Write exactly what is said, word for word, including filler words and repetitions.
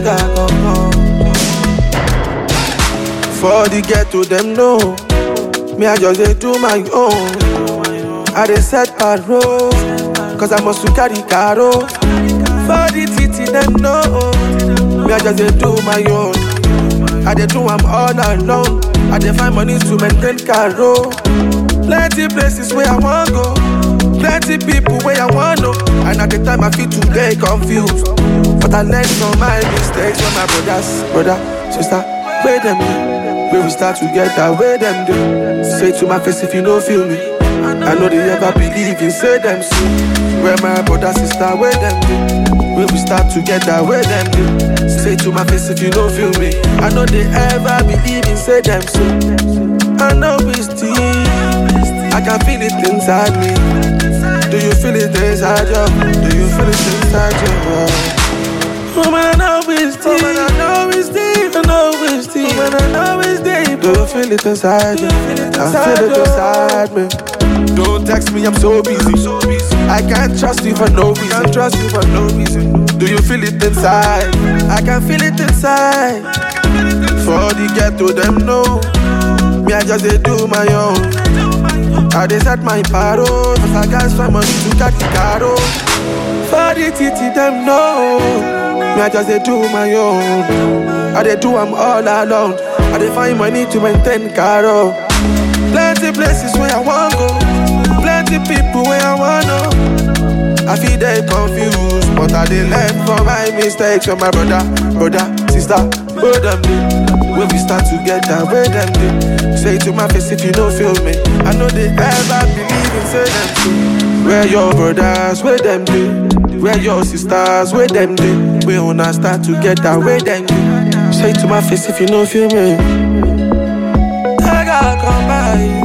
Gaga come on. For the ghetto, them know. Me, I just dey do my own. I dey set parole, cause I must to carry caro. For the titi, them know. Me, I just dey do my own. I dey do I'm all alone. I dey find money to maintain caro. Plenty places where I want go. Plenty people where I want know. And at the time I feel today confused. But I learned from my mistakes. When my brothers, brother, sister, where them do? Where we start together, where them do? Say to my face if you don't feel me. I know they ever believe in, say them so. Where my brother, sister, where them do? Where we start together, where them do? Say to my face if you don't feel me. I know they ever believe in, say them so. I know it's deep, I can feel it inside me. Do you feel it inside you? Do you feel it inside you? Oh man, I know it's deep, oh man, I know it's deep, I know it's deep, oh man, I know it's deep. Do you feel it inside you? I feel it inside me. Don't text me, I'm so busy. I can't trust you for no reason. I can't trust you for no reason. Do you feel it inside? I can feel it inside. For the ghetto, them know. Me, I just dey do my own. I dey set my paro, cause I got some money to carry caro. For the titi, them know. Me, I just dey do my own. I dey do I'm all alone. I dey find money to maintain caro. Plenty places where I want go. Plenty people where I want know. I feel they confused, but I dey learn from my mistakes. From my brother, brother, sister, both them do. When we start together, where them do? Say to my face if you don't feel me. I know they ever believe in, say them too. Where your brothers, where them do? Where your sisters, where them do? We wanna start together, where them do? Say to my face if you don't feel me. I gotta come by.